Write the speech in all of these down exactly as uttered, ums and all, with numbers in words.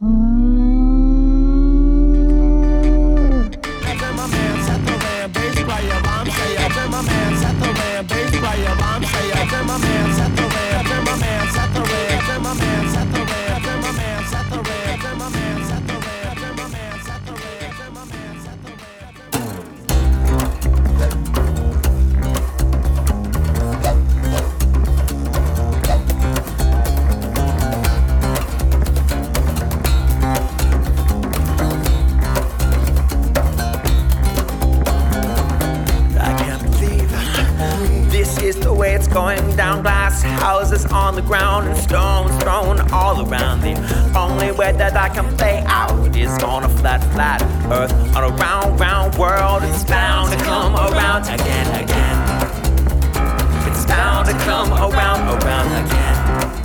Going down, glass houses on the ground and stones thrown all around. The only way that I can play out is on a flat, flat earth. On a round, round world, it's bound to come around again, again. It's bound to come around, around again.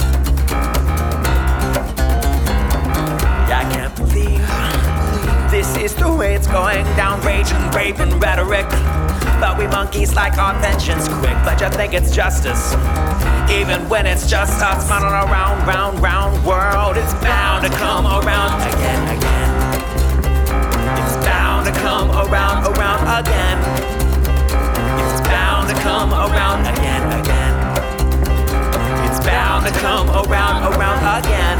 Yeah, I can't believe this is the way it's going down. Rage and rape and rhetoric, but we monkeys like our vengeance quick. But you think it's justice, even when it's just us. Man, on a round, round, round world, it's bound to come around again, again. It's bound to come around, around again. It's bound to come around again, again. It's bound to come around, around again.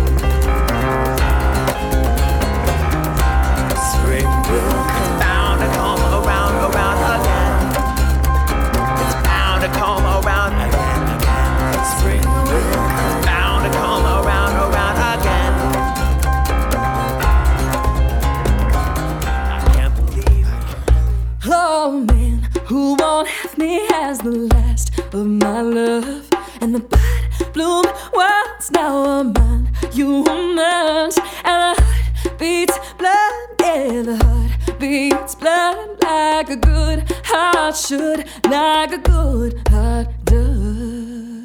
Spring will come, bound to come around, around again. It's bound to come around again, again. Spring will come, bound to come around, around again. I can't believe it. Oh man, who won't have me as the last of my love? And the bud bloom world's now a man, you must. And the heart beats blood, yeah, the heart beats blood like a good heart should, like a good heart does.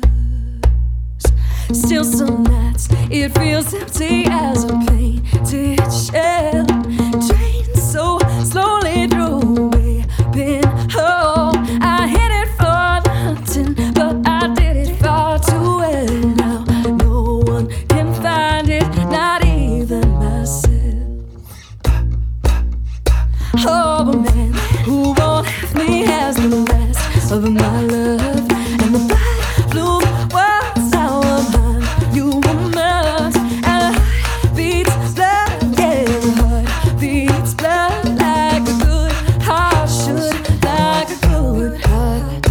Still some nights it feels empty as a painted shell, drained so slowly through a pinhole. I hit it for nothing, but I did it far too well. Now no one can find it, not even myself. Oh man, who won't have me as the last of my love? And the bright blue world's now a mine, you must. And the heart beats blood, yeah, the heart beats blood like a good heart should, like a good heart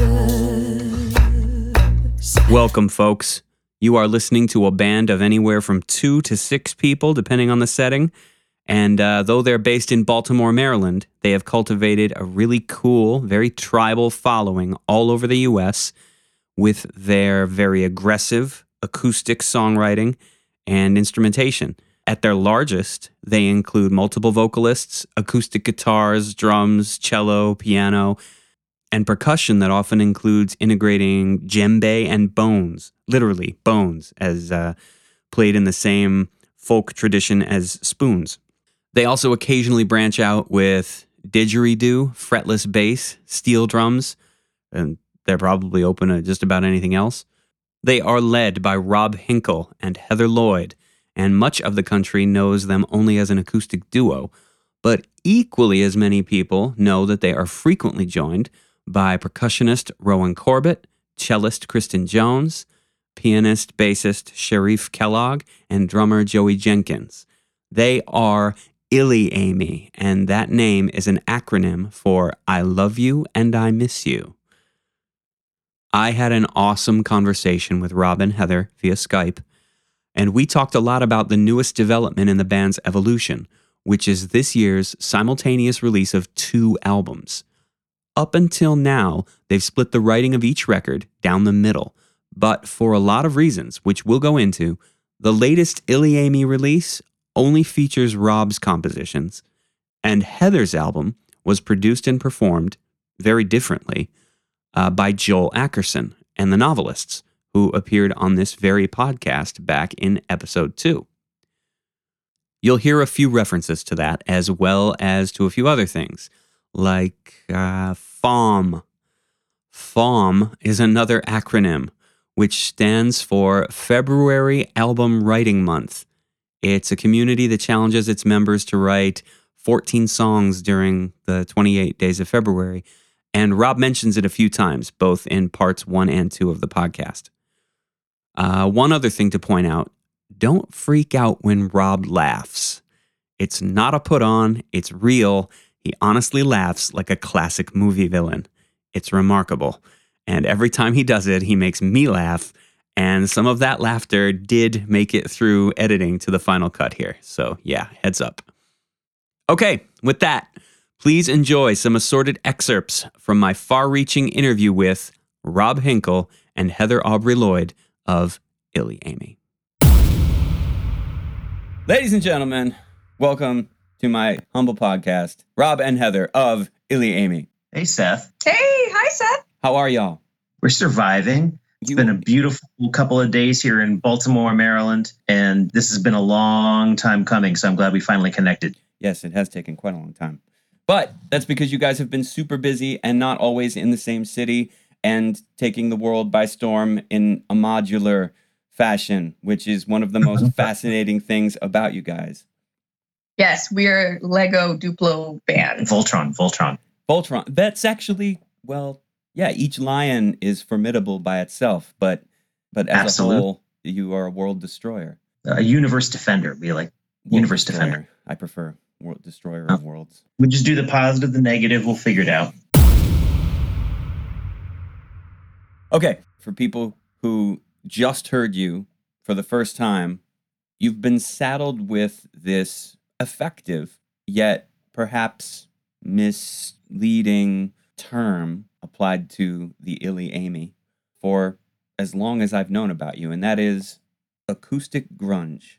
does. Welcome, folks. You are listening to a band of anywhere from two to six people, depending on the setting. And uh, though they're based in Baltimore, Maryland, they have cultivated a really cool, very tribal following all over the U S with their very aggressive acoustic songwriting and instrumentation. At their largest, they include multiple vocalists, acoustic guitars, drums, cello, piano, and percussion that often includes integrating djembe and bones, literally bones, as uh, played in the same folk tradition as spoons. They also occasionally branch out with didgeridoo, fretless bass, steel drums, and they're probably open to just about anything else. They are led by Rob Hinkle and Heather Lloyd, and much of the country knows them only as an acoustic duo, but equally as many people know that they are frequently joined by percussionist Rowan Corbett, cellist Kristen Jones, pianist, bassist Sharif Kellogg, and drummer Joey Jenkins. They are ILYAIMY, and that name is an acronym for I Love You and I Miss You. I had an awesome conversation with Rob and Heather via Skype, and we talked a lot about the newest development in the band's evolution, which is this year's simultaneous release of two albums. Up until now, they've split the writing of each record down the middle, but for a lot of reasons, which we'll go into, the latest ILYAIMY release only features Rob's compositions, and Heather's album was produced and performed very differently uh, by Joel Ackerson and the Novelists, who appeared on this very podcast back in episode two. You'll hear a few references to that, as well as to a few other things, like uh, F A M. F A M is another acronym, which stands for February Album Writing Month, It's a community that challenges its members to write fourteen songs during the twenty-eight days of February. And Rob mentions it a few times, both in parts one and two of the podcast. Uh, one other thing to point out, don't freak out when Rob laughs. It's not a put on, it's real. He honestly laughs like a classic movie villain. It's remarkable. And every time he does it, he makes me laugh. And some of that laughter did make it through editing to the final cut here. So yeah, heads up. Okay, with that, please enjoy some assorted excerpts from my far-reaching interview with Rob Hinkle and Heather Aubrey Lloyd of Illy Amy. Ladies and gentlemen, welcome to my humble podcast, Rob and Heather of Illy Amy. Hey, Seth. Hey, hi, Seth. How are y'all? We're surviving. It's You- been a beautiful couple of days here in Baltimore, Maryland, and this has been a long time coming, so I'm glad we finally connected. Yes, it has taken quite a long time. But that's because you guys have been super busy and not always in the same city and taking the world by storm in a modular fashion, which is one of the most fascinating things about you guys. Yes, we're Lego Duplo band. Voltron, Voltron. Voltron, that's actually, well, yeah, each lion is formidable by itself, but but as Absolute. a whole, you are a world destroyer. A universe defender, we like. World Universe destroyer. defender. I prefer world destroyer Oh. of worlds. We just do the positive, the negative, we'll figure it out. Okay, for people who just heard you for the first time, you've been saddled with this effective, yet perhaps misleading term applied to the Illy Amy for as long as I've known about you, and that is acoustic grunge.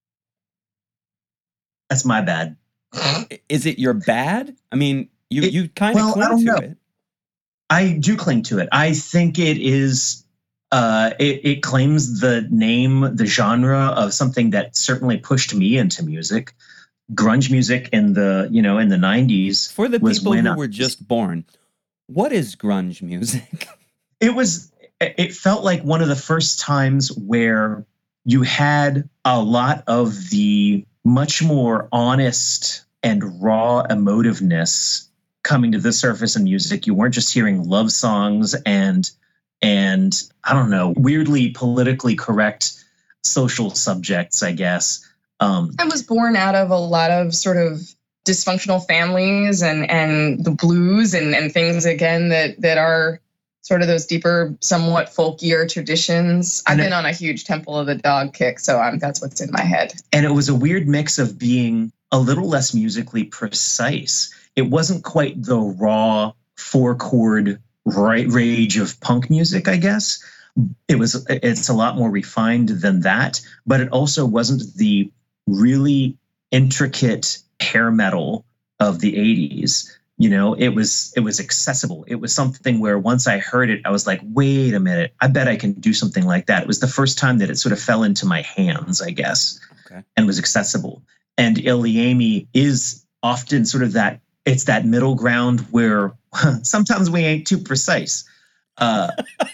That's my bad. I- Is it your bad? I mean, you, It- you kind of well, I cling don't to know. it. I do cling to it. I think it is, uh, it, it claims the name, the genre of something that certainly pushed me into music. Grunge music in the, you know, in the nineties. For the was people when who I were was- just born, what is grunge music? It was, it felt like one of the first times where you had a lot of the much more honest and raw emotiveness coming to the surface in music. You weren't just hearing love songs and, and I don't know, weirdly politically correct social subjects, I guess. Um, I was born out of a lot of sort of dysfunctional families and, and the blues and, and things, again, that, that are sort of those deeper, somewhat folkier traditions. I've And it- been on a huge Temple of the Dog kick, so I'm, that's what's in my head. And it was a weird mix of being a little less musically precise. It wasn't quite the raw four chord ra- rage of punk music, I guess. It was, it's a lot more refined than that, but it also wasn't the really intricate hair metal of the eighties. You know, it was, it was accessible. It was something where once I heard it, I was like, wait a minute, I bet I can do something like that. It was the first time that it sort of fell into my hands, I guess, Okay. and was accessible. And Illy Amy is often sort of that, it's that middle ground where sometimes we ain't too precise. Uh,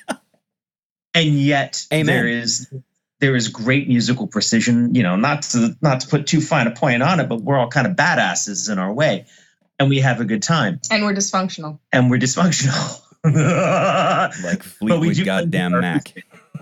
and yet Amen. there is there is great musical precision, you know, not to not to put too fine a point on it, but we're all kind of badasses in our way. And we have a good time. And we're dysfunctional. And we're dysfunctional. Like Fleetwood do- goddamn Mac.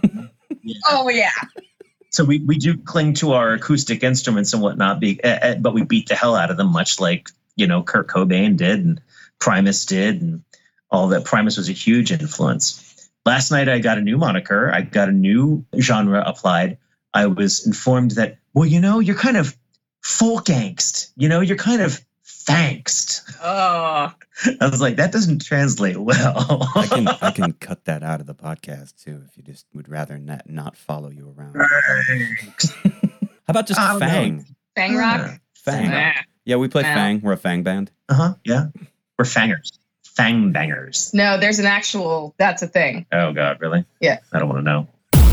Oh, yeah. So we, we do cling to our acoustic instruments and whatnot, be, uh, uh, but we beat the hell out of them, much like, you know, Kurt Cobain did and Primus did, and all that. Primus was a huge influence. Last night I got a new moniker. I got a new genre applied. I was informed that, well, you know, you're kind of folk angst. You know, you're kind of fangst. Oh, I was like, that doesn't translate well. I can I can cut that out of the podcast too if you just would rather not not follow you around. How about just I don't know. Fang? Fang rock? Fang. Nah. Yeah, we play No. Fang. We're a Fang band. Uh-huh. Yeah. We're fangers. Fang bangers. No, there's an actual, that's a thing. Oh, God, really? Yeah. I don't want to know.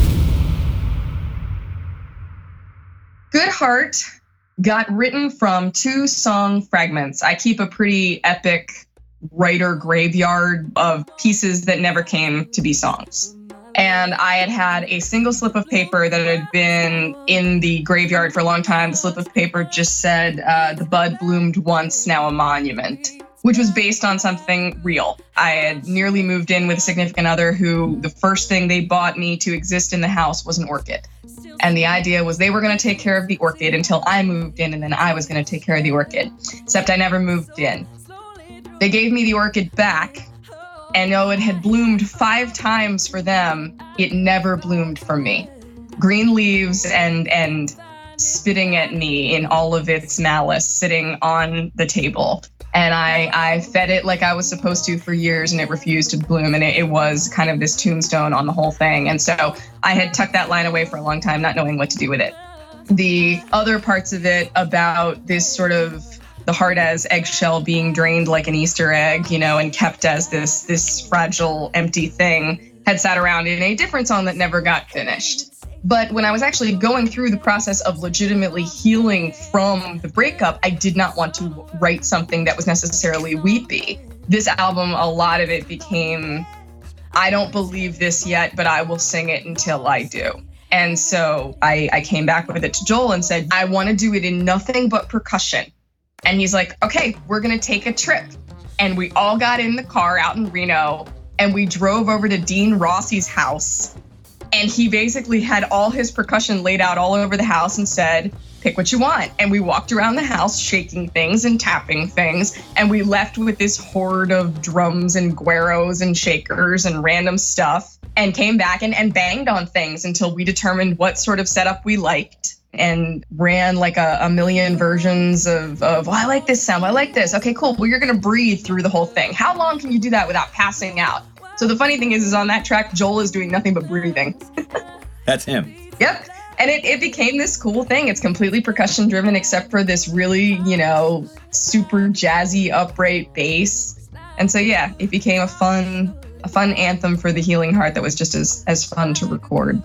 Good Heart got written from two song fragments. I keep a pretty epic writer graveyard of pieces that never came to be songs. And I had had a single slip of paper that had been in the graveyard for a long time. The slip of paper just said, uh, the bud bloomed once, now a monument, which was based on something real. I had nearly moved in with a significant other who the first thing they bought me to exist in the house was an orchid. And the idea was they were going to take care of the orchid until I moved in, and then I was going to take care of the orchid, except I never moved in. They gave me the orchid back. And though it had bloomed five times for them, it never bloomed for me. Green leaves and and spitting at me in all of its malice sitting on the table. And I, I fed it like I was supposed to for years, and it refused to bloom. And it, it was kind of this tombstone on the whole thing. And so I had tucked that line away for a long time, not knowing what to do with it. The other parts of it about this sort of the heart as eggshell being drained like an Easter egg, you know, and kept as this this fragile, empty thing, had sat around in a different song that never got finished. But when I was actually going through the process of legitimately healing from the breakup, I did not want to write something that was necessarily weepy. This album, a lot of it became, I don't believe this yet, but I will sing it until I do. And so I, I came back with it to Joel and said, I want to do it in nothing but percussion. And he's like, okay, we're going to take a trip. And we all got in the car out in Reno and we drove over to Dean Rossi's house. And he basically had all his percussion laid out all over the house and said, pick what you want. And we walked around the house shaking things and tapping things. And we left with this horde of drums and gueros and shakers and random stuff and came back and, and banged on things until we determined what sort of setup we liked. And ran like a, a million versions of, of, oh, I like this sound, I like this. Okay, cool. Well, you're going to breathe through the whole thing. How long can you do that without passing out? So the funny thing is, is on that track, Joel is doing nothing but breathing. That's him. Yep. And it, it became this cool thing. It's completely percussion driven, except for this really, you know, super jazzy upright bass. And so, yeah, it became a fun, a fun anthem for the healing heart that was just as, as fun to record.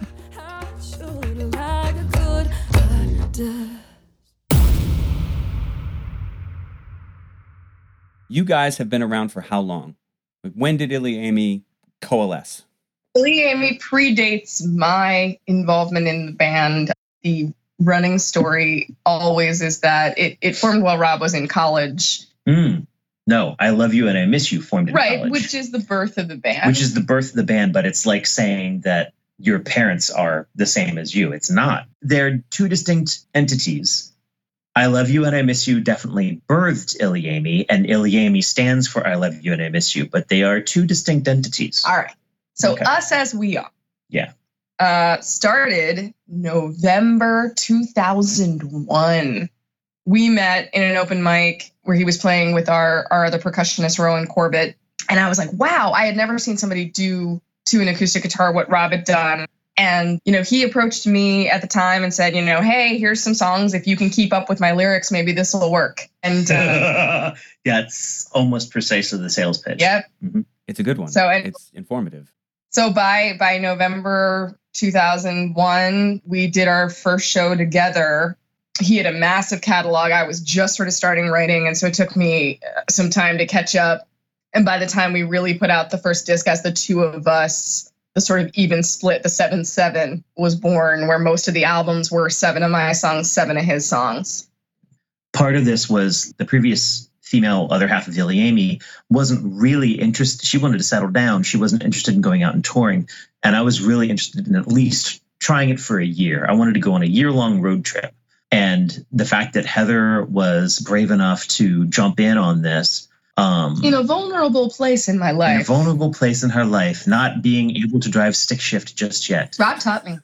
You guys have been around for how long? When did ILYAIMY coalesce? ILYAIMY predates my involvement in the band. The running story always is that it, it formed while Rob was in college. Mm. No, I Love You and I Miss You formed in right, college. Which is the birth of the band. Which is the birth of the band, but it's like saying that your parents are the same as you. It's not. They're two distinct entities. I Love You and I Miss You definitely birthed ILYAIMY, and ILYAIMY stands for I Love You and I Miss You, but they are two distinct entities. All right. So Okay. Us As We Are. Yeah. Uh, started November two thousand one. We met in an open mic where he was playing with our, our other percussionist, Rowan Corbett. And I was like, wow, I had never seen somebody do to an acoustic guitar what Rob had done. And, you know, he approached me at the time and said, you know, hey, here's some songs. If you can keep up with my lyrics, maybe this will work. And uh, that's almost precisely the sales pitch. Yep. Mm-hmm. It's a good one. So and, it's informative. So by by November two thousand one, we did our first show together. He had a massive catalog. I was just sort of starting writing. And so it took me some time to catch up. And by the time we really put out the first disc as the two of us, the sort of even split, the seven seven was born, where most of the albums were seven of my songs, seven of his songs. Part of this was the previous female other half of ILYAIMY wasn't really interested. She wanted to settle down. She wasn't interested in going out and touring. And I was really interested in at least trying it for a year. I wanted to go on a year-long road trip. And the fact that Heather was brave enough to jump in on this, Um, in a vulnerable place in my life. In a vulnerable place in her life, not being able to drive stick shift just yet. Rob taught me.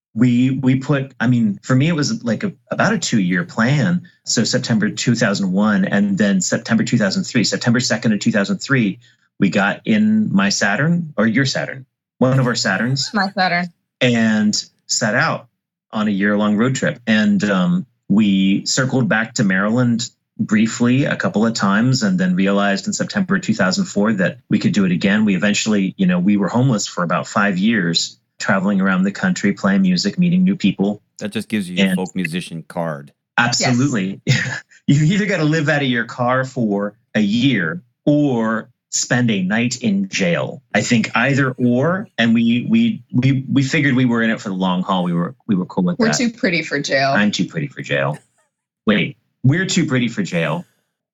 We we put, I mean, for me, it was like a, about a two-year plan. So September two thousand one and then September two thousand three. September second of two thousand three, we got in my Saturn, or your Saturn, one of our Saturns. My Saturn. And set out on a year-long road trip. And um, we circled back to Maryland briefly a couple of times, and then realized in September two thousand four that we could do it again. We eventually, you know, we were homeless for about five years, traveling around the country, playing music, meeting new people. That just gives you And- a folk musician card. Absolutely. Yes. You either got to live out of your car for a year, or spend a night in jail. I think either or, and we we we we figured we were in it for the long haul. We were we were cool with We're that. too pretty for jail. I'm too pretty for jail. Wait, we're too pretty for jail.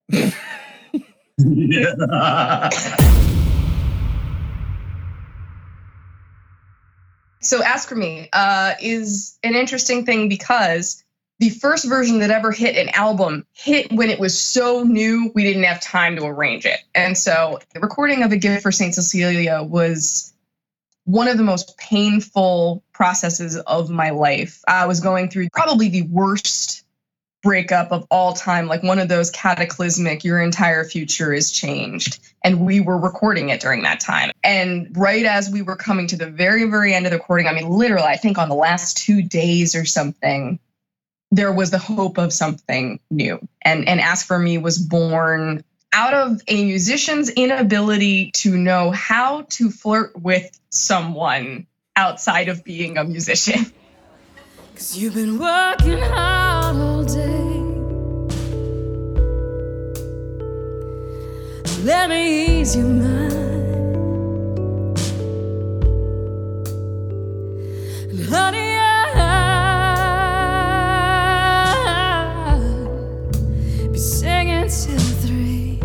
So Ask For Me uh, is an interesting thing because the first version that ever hit an album hit when it was so new, we didn't have time to arrange it. And so the recording of A Gift for Saint Cecilia was one of the most painful processes of my life. I was going through probably the worst breakup of all time, like one of those cataclysmic, your entire future is changed. And we were recording it during that time. And right as we were coming to the very, very end of the recording, I mean, literally, I think on the last two days or something, there was the hope of something new. And, and Ask For Me was born out of a musician's inability to know how to flirt with someone outside of being a musician. 'Cause you've been working hard all day. Let me ease your mind. And honey, I'll be singing till three.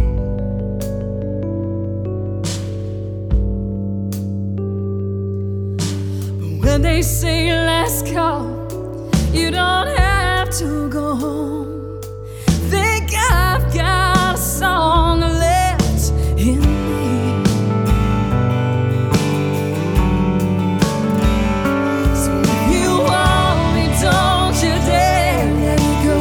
But when they say last call, you don't have to go home. Think I've got a song left in me. So if you want me, don't you dare let me go.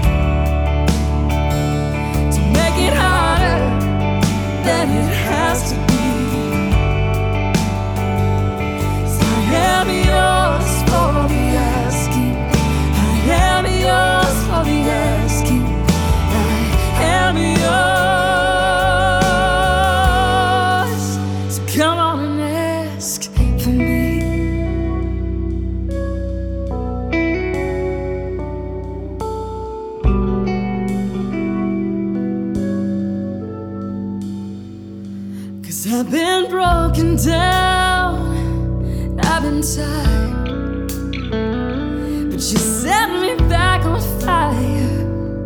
To make it harder than it has to be. So I am yours for the asking. I am yours for the asking. I am yours. So come on and ask for me. 'Cause I've been broken down, I've been tired, but you set me back on fire.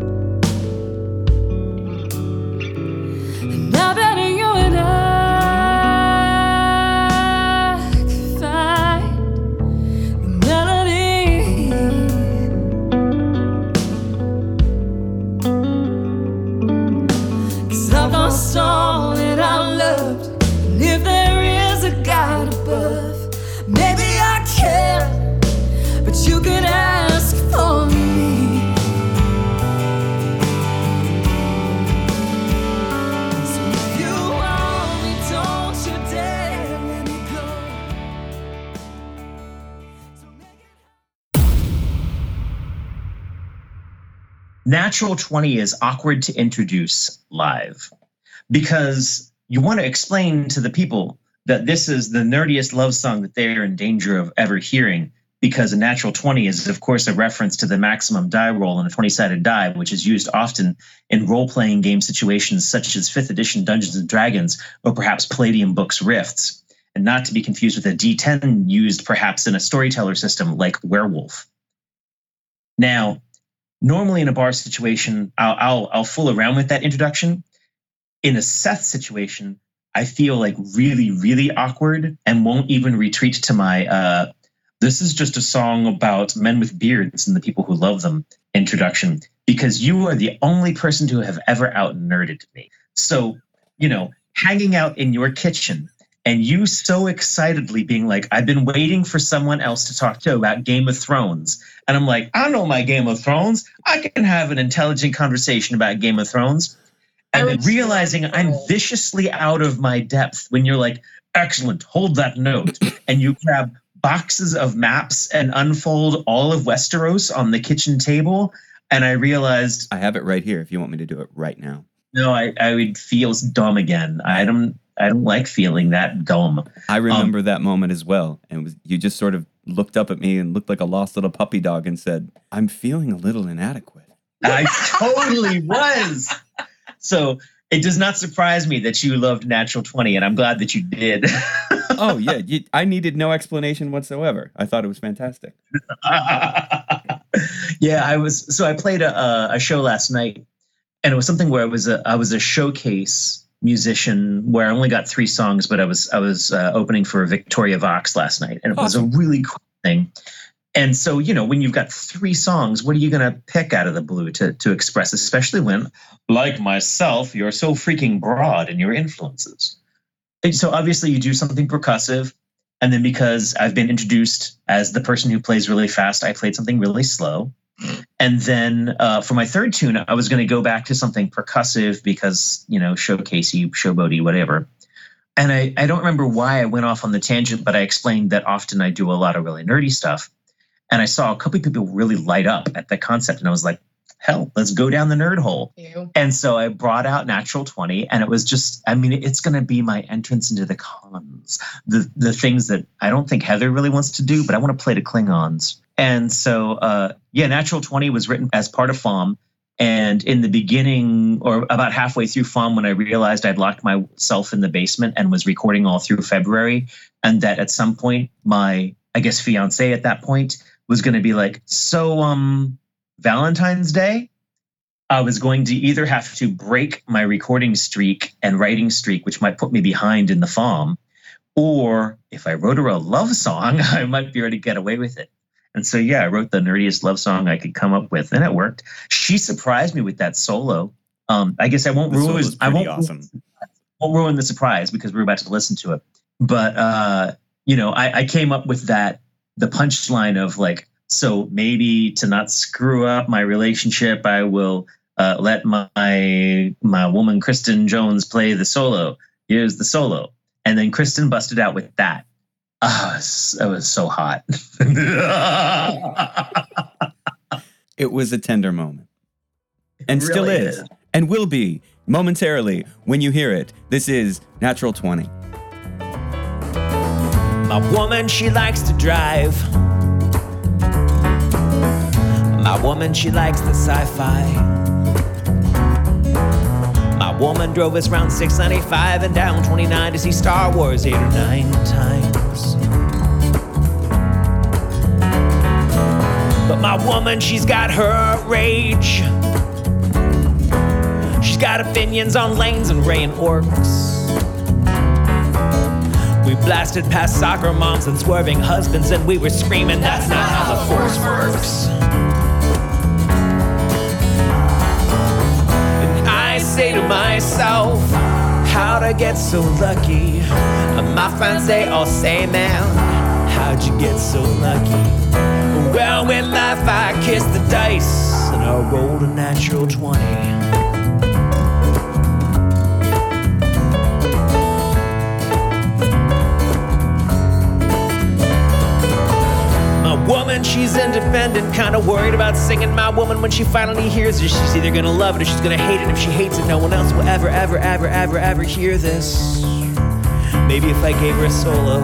And I bet you and I could find the melody. 'Cause I've lost all that I loved. And if there is a God above, maybe I can, but you could ask for me. So if you want me, don't you dare let me go. So make it Natural twenty is awkward to introduce live because you want to explain to the people that this is the nerdiest love song that they are in danger of ever hearing, because a natural twenty is, of course, a reference to the maximum die roll on a twenty-sided die, which is used often in role-playing game situations such as fifth edition Dungeons and Dragons or perhaps Palladium Books Rifts, and not to be confused with a D ten used perhaps in a storyteller system like Werewolf. Now, normally in a bar situation, I'll, I'll, I'll fool around with that introduction. In a Seth situation, I feel like really, really awkward and won't even retreat to my, uh, this is just a song about men with beards and the people who love them introduction, because you are the only person to have ever out-nerded me. So, you know, hanging out in your kitchen and you so excitedly being like, I've been waiting for someone else to talk to about Game of Thrones. And I'm like, I know my Game of Thrones. I can have an intelligent conversation about Game of Thrones. And then realizing I'm viciously out of my depth when you're like, excellent, hold that note. And you grab boxes of maps and unfold all of Westeros on the kitchen table. And I realized, I have it right here if you want me to do it right now. no, I, I would feel dumb again. I don't I don't like feeling that dumb. I remember um, that moment as well. And it was, you just sort of looked up at me and looked like a lost little puppy dog and said, I'm feeling a little inadequate. I totally was. So It does not surprise me that you loved Natural twenty, and I'm glad that you did. Oh, yeah. You, I needed no explanation whatsoever. I thought it was fantastic. Yeah, I was. So I played a, a show last night, and it was something where I was a I was a showcase musician where I only got three songs, but I was I was uh, opening for Victoria Vox last night, and it awesome. was a really cool thing. And so, you know, when you've got three songs, what are you going to pick out of the blue to to express, especially when, like myself, you're so freaking broad in your influences? And so obviously you do something percussive. And then because I've been introduced as the person who plays really fast, I played something really slow. And then uh, for my third tune, I was going to go back to something percussive because, you know, showcasey, showboaty, whatever. And I, I don't remember why I went off on the tangent, but I explained that often I do a lot of really nerdy stuff. And I saw a couple of people really light up at the concept. And I was like, hell, let's go down the nerd hole. Ew. And so I brought out Natural twenty, and it was just, I mean, it's going to be my entrance into the cons, the the things that I don't think Heather really wants to do, but I want to play to Klingons. And so, uh, yeah, Natural twenty was written as part of F O M. And in the beginning, or about halfway through F O M, when I realized I'd locked myself in the basement and was recording all through February, and that at some point, my, I guess, fiance at that point was going to be like, so, um, Valentine's Day, I was going to either have to break my recording streak and writing streak, which might put me behind in the F O M, or if I wrote her a love song, I might be able to get away with it. And so, yeah, I wrote the nerdiest love song I could come up with, and it worked. She surprised me with that solo. Um, I guess I won't the ruin. I won't, awesome. won't ruin the surprise because we're about to listen to it. But uh, you know, I, I came up with that the punchline of like, so maybe to not screw up my relationship, I will uh, let my my woman Kristen Jones play the solo. Here's the solo, and then Kristen busted out with that. Oh, it was, it was so hot. It was a tender moment, and really still is, is, and will be momentarily when you hear it. This is Natural twenty. My woman, she likes to drive. My woman, she likes the sci-fi. My woman drove us around six ninety-five and down twenty-nine to see Star Wars eight or nine times. But my woman, she's got her rage. She's got opinions on lanes and Ray and orcs. We blasted past soccer moms and swerving husbands, and we were screaming, that's not how the Force works. I say to myself, how'd I get so lucky? And my friends, they all say, man, how'd you get so lucky? Well, with life, I kissed the dice, and I rolled a natural twenty. Woman, she's independent, kinda worried about singing my woman when she finally hears it. She's either gonna love it or she's gonna hate it. If she hates it, no one else will ever, ever, ever, ever, ever hear this. Maybe if I gave her a solo,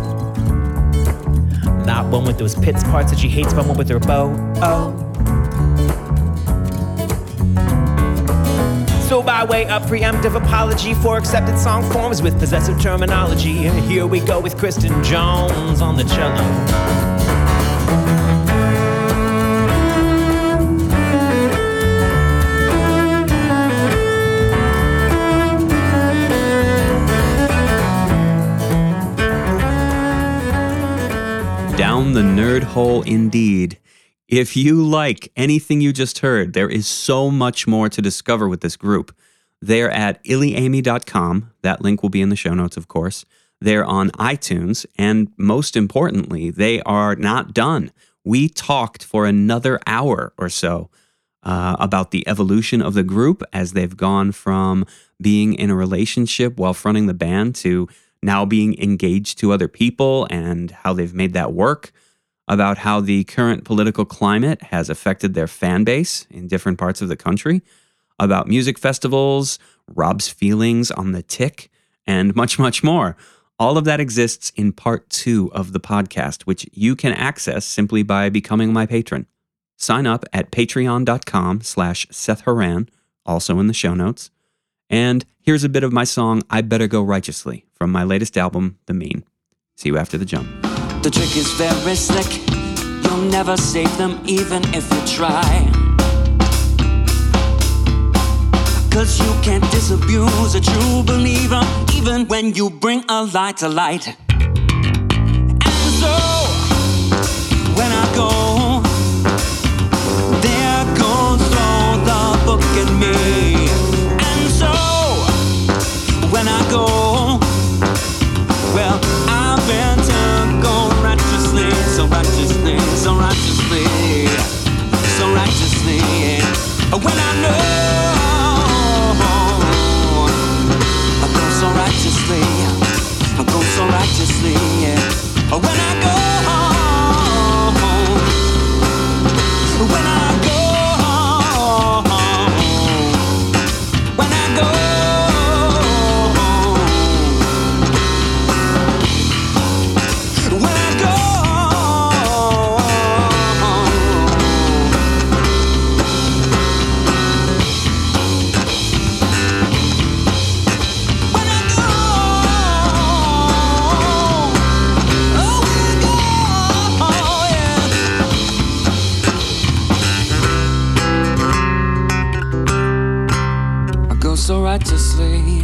not one with those pits parts that she hates, but one with her bow. Oh. So by way of preemptive apology for accepted song forms with possessive terminology, here we go with Kristen Jones on the cello. Down the nerd hole indeed. If you like anything you just heard, there is so much more to discover with this group. They're at illy amy dot com. That link will be in the show notes, of course. They're on iTunes, and most importantly, they are not done. We talked for another hour or so uh, about the evolution of the group as they've gone from being in a relationship while fronting the band to now being engaged to other people and how they've made that work, about how the current political climate has affected their fan base in different parts of the country, about music festivals, Rob's feelings on the tick, and much, much more. All of that exists in part two of the podcast, which you can access simply by becoming my patron. Sign up at patreon.com slash Seth Haran, also in the show notes. And here's a bit of my song, I Better Go Righteously, from my latest album, The Mean. See you after the jump. The trick is very slick. You'll never save them even if you try. Cause you can't disabuse a true believer even when you bring a lie to light. And so, when I go, there goes all the book in me. And so, when I go, well, I better go righteously, so righteously, so righteously, so righteously. When I know I go so righteously, I go so righteously, yeah. When I go, when I go, when I go, when I go, so righteously.